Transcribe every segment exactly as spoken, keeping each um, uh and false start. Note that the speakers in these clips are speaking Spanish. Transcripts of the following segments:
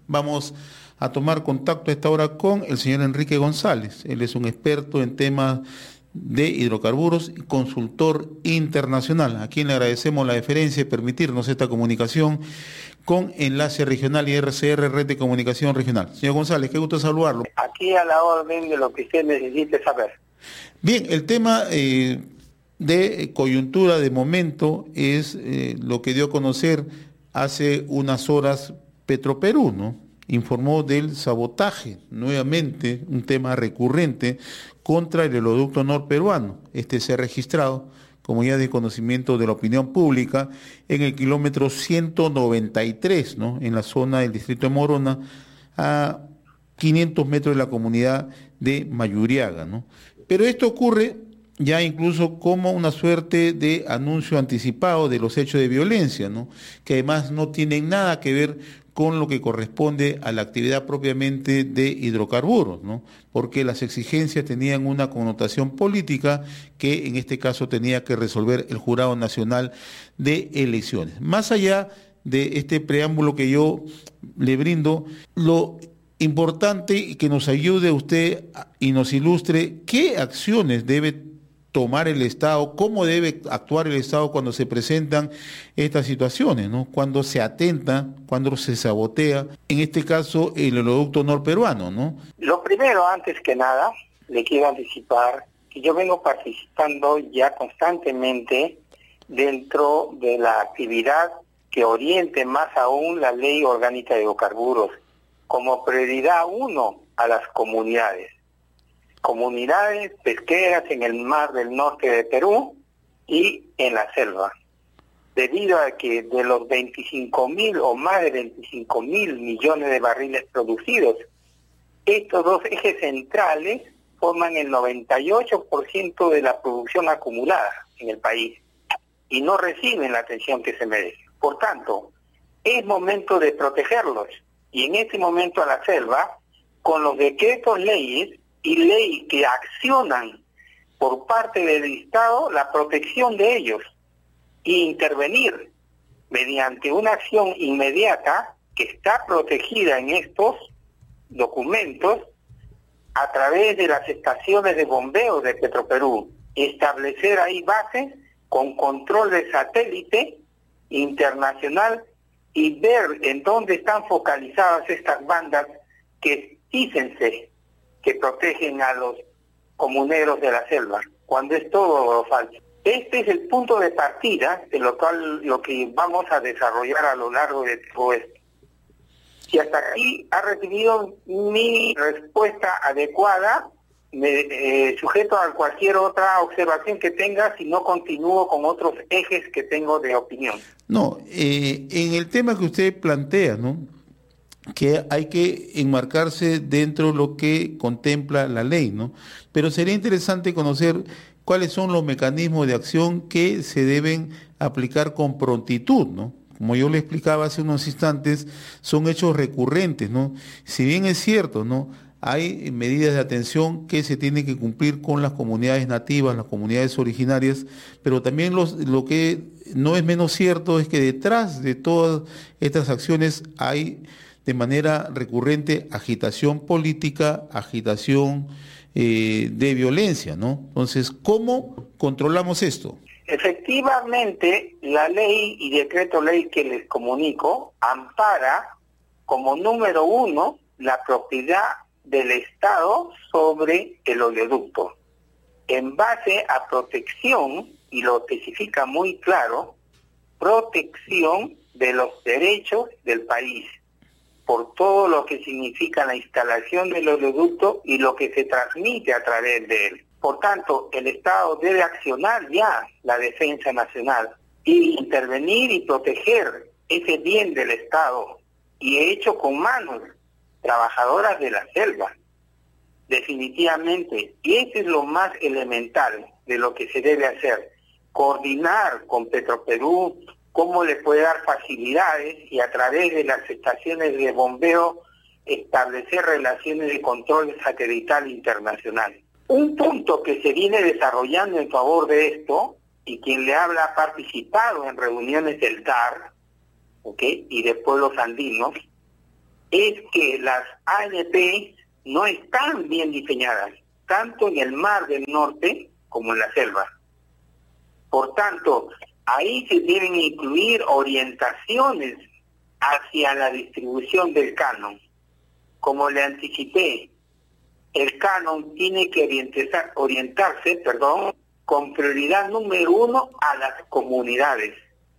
Vamos a tomar contacto a esta hora con el señor Enrique González. Él es un experto en temas de hidrocarburos y consultor internacional, a quien le agradecemos la deferencia de permitirnos esta comunicación con Enlace Regional y R C R, Red de Comunicación Regional. Señor González, qué gusto saludarlo. Aquí a la orden de lo que usted necesite saber. Bien, el tema eh, de coyuntura de momento es eh, lo que dio a conocer hace unas horas Petroperú, ¿no? Informó del sabotaje, nuevamente un tema recurrente, contra el oleoducto norperuano. Este se ha registrado, como ya de conocimiento de la opinión pública, en el kilómetro ciento noventa y tres, ¿no? En la zona del distrito de Morona, a quinientos metros de la comunidad de Mayuriaga, ¿no? Pero esto ocurre ya incluso como una suerte de anuncio anticipado de los hechos de violencia, ¿no? Que además no tienen nada que ver con lo que corresponde a la actividad propiamente de hidrocarburos, ¿no? Porque las exigencias tenían una connotación política que en este caso tenía que resolver el Jurado Nacional de Elecciones. Más allá de este preámbulo que yo le brindo, lo importante y que nos ayude usted y nos ilustre qué acciones debe tomar el Estado, cómo debe actuar el Estado cuando se presentan estas situaciones, ¿no? Cuando se atenta, cuando se sabotea, en este caso el oleoducto norperuano, ¿no? Lo primero, antes que nada, le quiero anticipar que yo vengo participando ya constantemente dentro de la actividad que oriente más aún la Ley Orgánica de Hidrocarburos como prioridad uno a las comunidades. Comunidades pesqueras en el mar del norte de Perú y en la selva, debido a que de los veinticinco mil o más de veinticinco mil millones de barriles producidos, estos dos ejes centrales forman el noventa y ocho por ciento de la producción acumulada en el país y no reciben la atención que se merece. Por tanto, es momento de protegerlos y en este momento a la selva, con los decretos leyes y ley que accionan por parte del Estado la protección de ellos e intervenir mediante una acción inmediata que está protegida en estos documentos a través de las estaciones de bombeo de Petroperú, establecer ahí bases con control de satélite internacional y ver en dónde están focalizadas estas bandas que dícense que protegen a los comuneros de la selva, cuando es todo falso. Este es el punto de partida de lo cual lo que vamos a desarrollar a lo largo de todo esto. Si hasta aquí ha recibido mi respuesta adecuada, me eh, sujeto a cualquier otra observación que tenga, si no continúo con otros ejes que tengo de opinión. No, eh, en el tema que usted plantea, ¿no?, que hay que enmarcarse dentro de lo que contempla la ley, ¿no? Pero sería interesante conocer cuáles son los mecanismos de acción que se deben aplicar con prontitud, ¿no? Como yo le explicaba hace unos instantes, son hechos recurrentes, ¿no? Si bien es cierto, ¿no?, hay medidas de atención que se tienen que cumplir con las comunidades nativas, las comunidades originarias, pero también los, lo que no es menos cierto es que detrás de todas estas acciones hay de manera recurrente agitación política, agitación eh, de violencia, ¿no? Entonces, ¿cómo controlamos esto? Efectivamente, la ley y decreto ley que les comunico ampara como número uno la propiedad del Estado sobre el oleoducto, en base a protección, y lo especifica muy claro, protección de los derechos del país, por todo lo que significa la instalación del oleoducto y lo que se transmite a través de él. Por tanto, el Estado debe accionar ya la defensa nacional y intervenir y proteger ese bien del Estado, y hecho con manos trabajadoras de la selva, definitivamente. Y eso es lo más elemental de lo que se debe hacer, coordinar con Petroperú cómo le puede dar facilidades y a través de las estaciones de bombeo establecer relaciones de control satelital internacional. Un punto que se viene desarrollando en favor de esto, y quien le habla ha participado en reuniones del D A R, ¿okay?, y de pueblos andinos, es que las A N P no están bien diseñadas, tanto en el mar del norte como en la selva. Por tanto, ahí se deben incluir orientaciones hacia la distribución del canon. Como le anticipé, el canon tiene que orientar, orientarse, perdón, con prioridad número uno a las comunidades.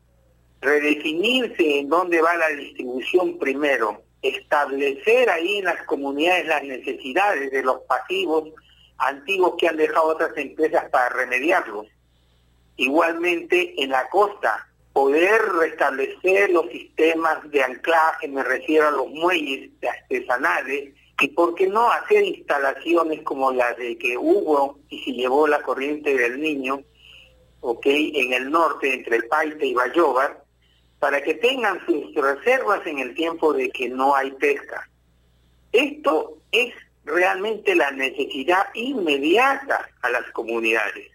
Redefinirse en dónde va la distribución primero, establecer ahí en las comunidades las necesidades de los pasivos antiguos que han dejado otras empresas para remediarlos. Igualmente en la costa, poder restablecer los sistemas de anclaje, me refiero a los muelles artesanales, y por qué no hacer instalaciones como las de que hubo y se llevó la corriente del Niño, ok, en el norte entre el Paite y Bayóvar, para que tengan sus reservas en el tiempo de que no hay pesca. Esto es realmente la necesidad inmediata a las comunidades.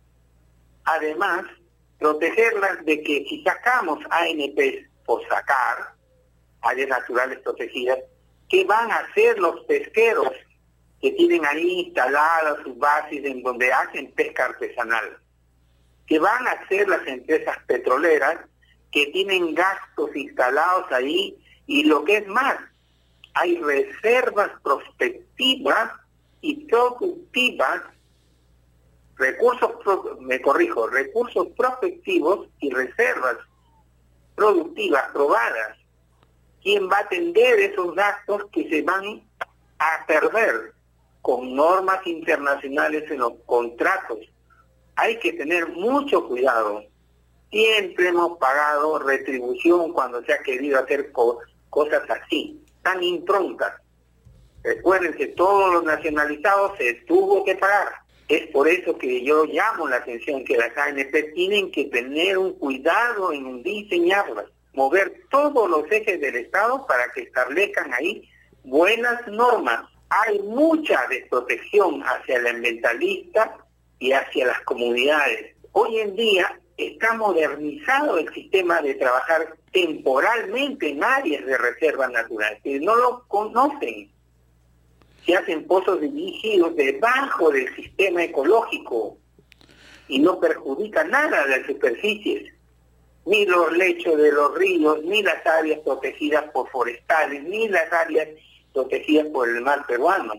Además, protegerlas de que si sacamos A N P por sacar, áreas naturales protegidas, ¿qué van a hacer los pesqueros que tienen ahí instaladas sus bases en donde hacen pesca artesanal? ¿Qué van a hacer las empresas petroleras que tienen gastos instalados ahí? Y lo que es más, hay reservas prospectivas y productivas, recursos, pro, me corrijo, recursos prospectivos y reservas productivas probadas. ¿Quién va a atender esos gastos que se van a perder con normas internacionales en los contratos? Hay que tener mucho cuidado. Siempre hemos pagado retribución cuando se ha querido hacer co- cosas así, tan improntas. Recuerden que todos los nacionalizados se tuvo que pagar. Es por eso que yo llamo la atención que las A N P tienen que tener un cuidado en diseñarlas, mover todos los ejes del Estado para que establezcan ahí buenas normas. Hay mucha desprotección hacia el ambientalista y hacia las comunidades. Hoy en día está modernizado el sistema de trabajar temporalmente en áreas de reserva natural, que no lo conocen. Se hacen pozos dirigidos debajo del sistema ecológico y no perjudica nada de las superficies, ni los lechos de los ríos, ni las áreas protegidas por forestales, ni las áreas protegidas por el mar peruano.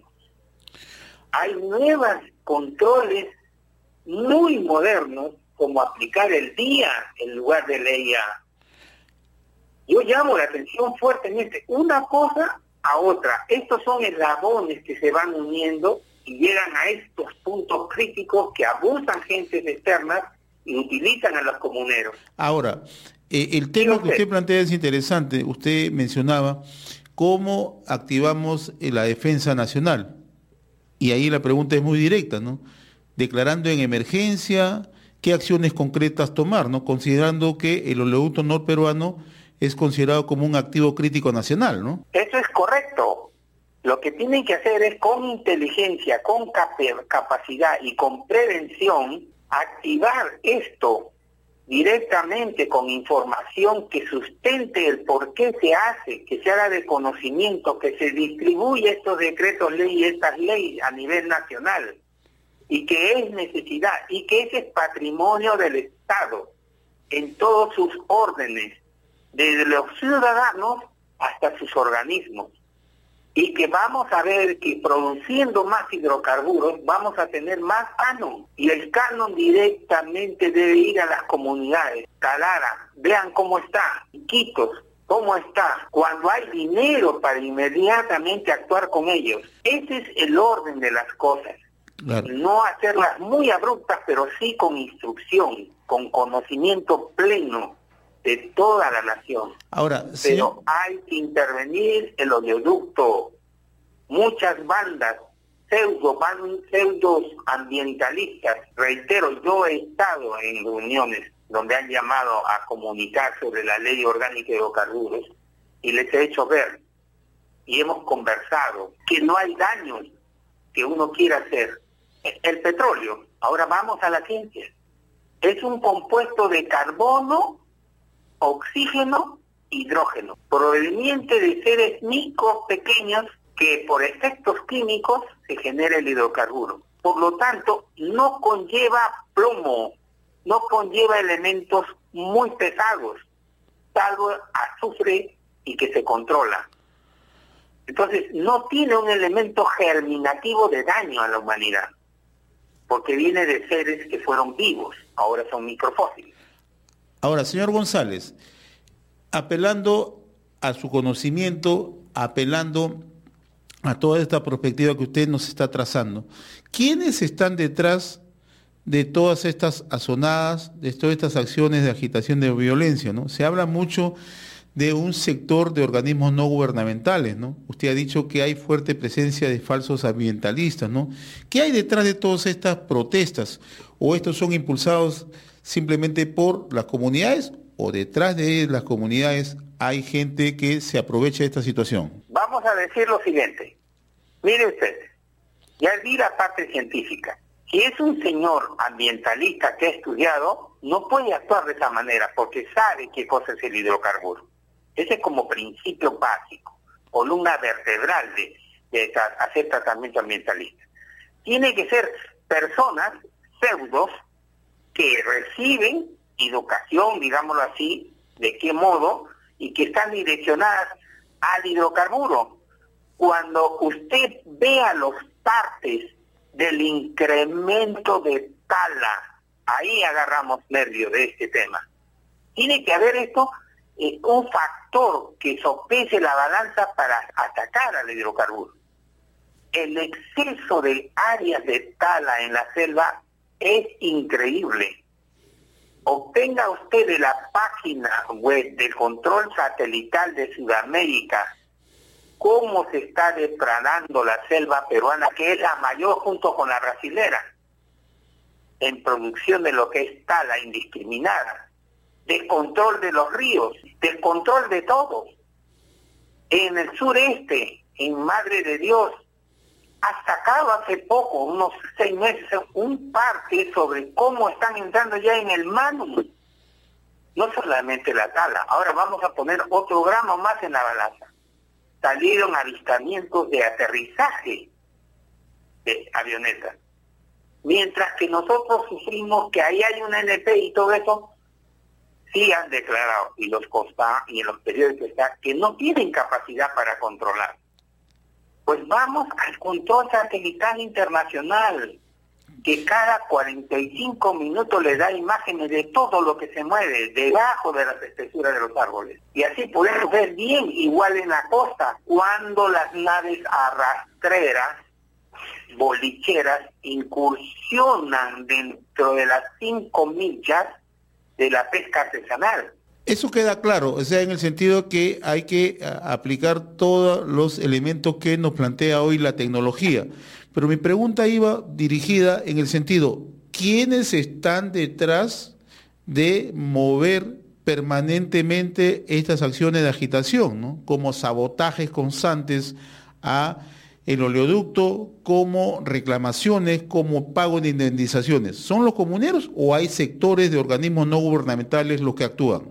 Hay nuevos controles muy modernos, como aplicar el día en lugar de ley A. Yo llamo la atención fuertemente, una cosa a otra. Estos son eslabones que se van uniendo y llegan a estos puntos críticos que abusan gentes externas y utilizan a los comuneros. Ahora, eh, el tema que usted plantea es interesante. Usted mencionaba cómo activamos eh, la defensa nacional. Y ahí la pregunta es muy directa, ¿no? Declarando en emergencia, ¿qué acciones concretas tomar, ¿no? Considerando que el oleoducto norperuano es considerado como un activo crítico nacional, ¿no? Eso es correcto. Lo que tienen que hacer es con inteligencia, con cap- capacidad y con prevención, activar esto directamente con información que sustente el por qué se hace, que se haga de conocimiento, que se distribuya estos decretos ley y estas leyes a nivel nacional, y que es necesidad, y que ese es patrimonio del Estado, en todos sus órdenes, desde los ciudadanos hasta sus organismos. Y que vamos a ver que produciendo más hidrocarburos vamos a tener más canon. Y el canon directamente debe ir a las comunidades. Talara, vean cómo está. Iquitos, cómo está. Cuando hay dinero para inmediatamente actuar con ellos. Ese es el orden de las cosas. Claro. No hacerlas muy abruptas, pero sí con instrucción, con conocimiento pleno de toda la nación. Ahora, pero señor... hay que intervenir el oleoducto. Muchas bandas pseudo, van, pseudos ambientalistas, reitero, yo he estado en reuniones donde han llamado a comunicar sobre la ley orgánica de hidrocarburos y les he hecho ver y hemos conversado que no hay daños que uno quiera hacer. El petróleo, ahora vamos a la ciencia, es un compuesto de carbono, oxígeno hidrógeno, proveniente de seres micro pequeños que por efectos químicos se genera el hidrocarburo. Por lo tanto, no conlleva plomo, no conlleva elementos muy pesados, salvo azufre y que se controla. Entonces, no tiene un elemento germinativo de daño a la humanidad, porque viene de seres que fueron vivos, ahora son microfósiles. Ahora, señor González, apelando a su conocimiento, apelando a toda esta perspectiva que usted nos está trazando, ¿quiénes están detrás de todas estas azonadas, de todas estas acciones de agitación de violencia, ¿no? Se habla mucho de un sector de organismos no gubernamentales, ¿no? Usted ha dicho que hay fuerte presencia de falsos ambientalistas, ¿no? ¿Qué hay detrás de todas estas protestas? ¿O estos son impulsados simplemente por las comunidades o detrás de las comunidades hay gente que se aprovecha de esta situación? Vamos a decir lo siguiente. Mire usted, ya vi la parte científica. Si es un señor ambientalista que ha estudiado, no puede actuar de esa manera porque sabe qué cosa es el hidrocarburo. Ese es como principio básico, columna vertebral de, de hacer tratamiento ambientalista. Tiene que ser personas pseudos que reciben educación, digámoslo así, de qué modo, y que están direccionadas al hidrocarburo. Cuando usted vea los partes del incremento de tala, ahí agarramos nervio de este tema. Tiene que haber esto, eh, un factor que sopese la balanza para atacar al hidrocarburo. El exceso de áreas de tala en la selva es increíble. Obtenga usted de la página web del control satelital de Sudamérica cómo se está depredando la selva peruana, que es la mayor junto con la brasilera, en producción de lo que es tala indiscriminada, descontrol de los ríos, descontrol de todo. En el sureste, en Madre de Dios, ha sacado hace poco, unos seis meses, un parte sobre cómo están entrando ya en el Manu. No solamente la tala, ahora vamos a poner otro gramo más en la balanza. Salieron avistamientos de aterrizaje de avionetas. Mientras que nosotros sufrimos que ahí hay una N P y todo eso, sí han declarado, y los COSPA y en los periódicos está, que no tienen capacidad para controlar. Pues vamos al control satelital internacional, que cada cuarenta y cinco minutos le da imágenes de todo lo que se mueve debajo de las espesuras de los árboles. Y así podemos ver bien, igual en la costa, cuando las naves arrastreras, bolicheras, incursionan dentro de las cinco millas de la pesca artesanal. Eso queda claro, o sea, en el sentido que hay que a, aplicar todos los elementos que nos plantea hoy la tecnología. Pero mi pregunta iba dirigida en el sentido, ¿quiénes están detrás de mover permanentemente estas acciones de agitación, ¿no? Como sabotajes constantes a el oleoducto, como reclamaciones, como pago de indemnizaciones? ¿Son los comuneros o hay sectores de organismos no gubernamentales los que actúan?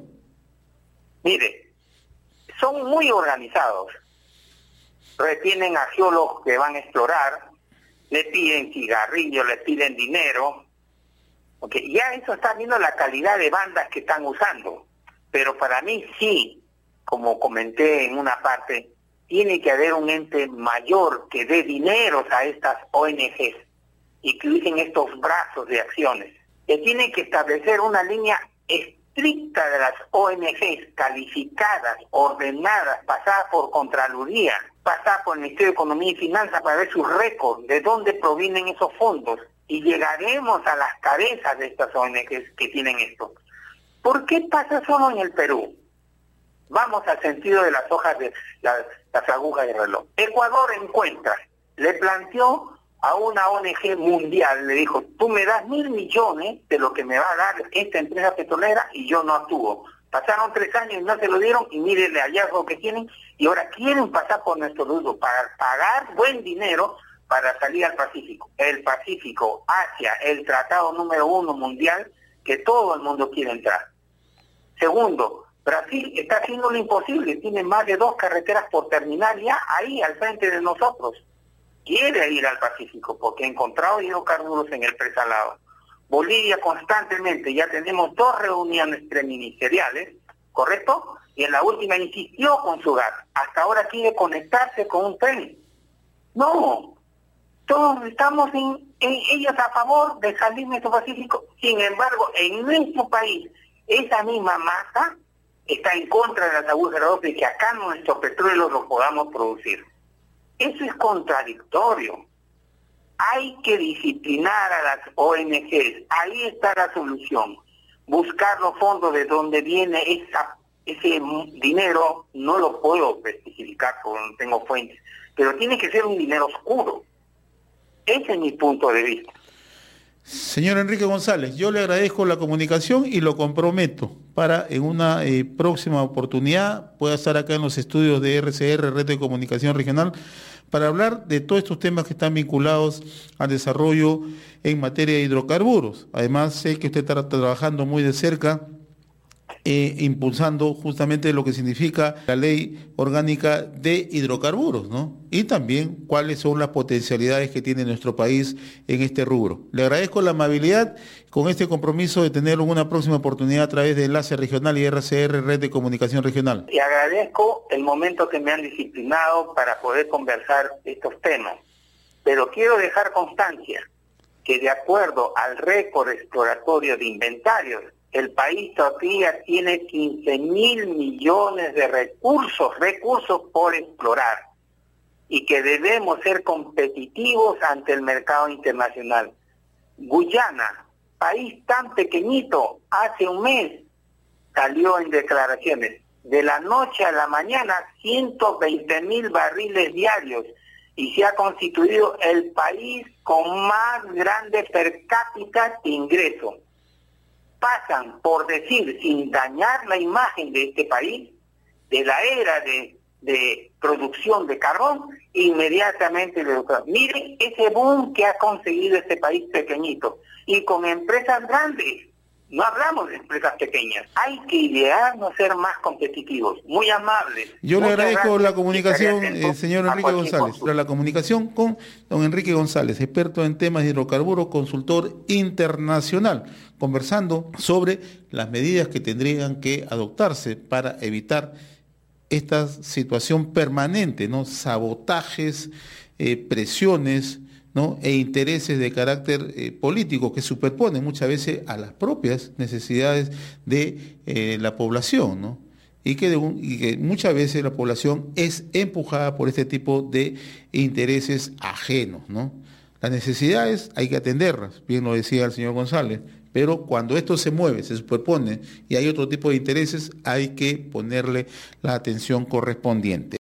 Mire, son muy organizados. Retienen a geólogos que van a explorar, le piden cigarrillos, le piden dinero. Okay, ya eso está viendo la calidad de bandas que están usando. Pero para mí sí, como comenté en una parte, tiene que haber un ente mayor que dé dineros a estas O N Ges y que usen estos brazos de acciones. Que tiene que establecer una línea estricta de las O N Ges calificadas, ordenadas, pasadas por Contraloría, pasadas por el Ministerio de Economía y Finanzas para ver sus récords, de dónde provienen esos fondos, y llegaremos a las cabezas de estas O N Ges que tienen esto. ¿Por qué pasa solo en el Perú? Vamos al sentido de las hojas de la, las agujas de reloj. Ecuador encuentra, le planteó a una O N Ge mundial, le dijo, tú me das mil millones de lo que me va a dar esta empresa petrolera y yo no actúo. Pasaron tres años y no se lo dieron y mire el hallazgo que tienen y ahora quieren pasar por nuestro dudo para pagar buen dinero para salir al Pacífico. El Pacífico hacia el tratado número uno mundial que todo el mundo quiere entrar. Segundo, Brasil está haciendo lo imposible, tiene más de dos carreteras por terminar ya ahí al frente de nosotros. Quiere ir al Pacífico porque ha encontrado hidrocarburos en el presalado. Bolivia constantemente, ya tenemos dos reuniones preministeriales, ¿correcto? Y en la última insistió con su gas. Hasta ahora quiere conectarse con un tren. No, todos estamos en, en ellos a favor del jardín Pacífico. Sin embargo, en nuestro país, esa misma masa está en contra de las agujeras de que acá nuestro petróleo lo podamos producir. Eso es contradictorio. Hay que disciplinar a las O N Ges. Ahí está la solución. Buscar los fondos de donde viene esa, ese dinero, no lo puedo especificar porque no tengo fuentes, pero tiene que ser un dinero oscuro. Ese es mi punto de vista. Señor Enrique González, yo le agradezco la comunicación y lo comprometo para en una eh, próxima oportunidad pueda estar acá en los estudios de R C R, Red de Comunicación Regional, para hablar de todos estos temas que están vinculados al desarrollo en materia de hidrocarburos. Además, sé que usted está trabajando muy de cerca, eh, impulsando justamente lo que significa la ley orgánica de hidrocarburos, ¿no? Y también cuáles son las potencialidades que tiene nuestro país en este rubro. Le agradezco la amabilidad con este compromiso de tener una próxima oportunidad a través de Enlace Regional y R C R, Red de Comunicación Regional. Y agradezco el momento que me han disciplinado para poder conversar estos temas. Pero quiero dejar constancia que de acuerdo al récord exploratorio de inventarios, el país todavía tiene quince mil millones de recursos, recursos por explorar, y que debemos ser competitivos ante el mercado internacional. Guyana, país tan pequeñito, hace un mes salió en declaraciones, de la noche a la mañana ciento veinte mil barriles diarios, y se ha constituido el país con más grande per cápita de ingreso. Pasan, por decir, sin dañar la imagen de este país, de la era de, de producción de carbón, inmediatamente le educan. Miren ese boom que ha conseguido este país pequeñito, y con empresas grandes. No hablamos de empresas pequeñas. Hay que idearnos ser más competitivos, muy amables. Yo le agradezco la comunicación, eh, señor Enrique González, la, la comunicación con don Enrique González, experto en temas de hidrocarburos, consultor internacional, conversando sobre las medidas que tendrían que adoptarse para evitar esta situación permanente, ¿no? Sabotajes, eh, presiones, ¿no? E intereses de carácter eh, político que superponen muchas veces a las propias necesidades de eh, la población, ¿no? Y que, de un, y que muchas veces la población es empujada por este tipo de intereses ajenos, ¿no? Las necesidades hay que atenderlas, bien lo decía el señor González, pero cuando esto se mueve, se superpone y hay otro tipo de intereses, hay que ponerle la atención correspondiente.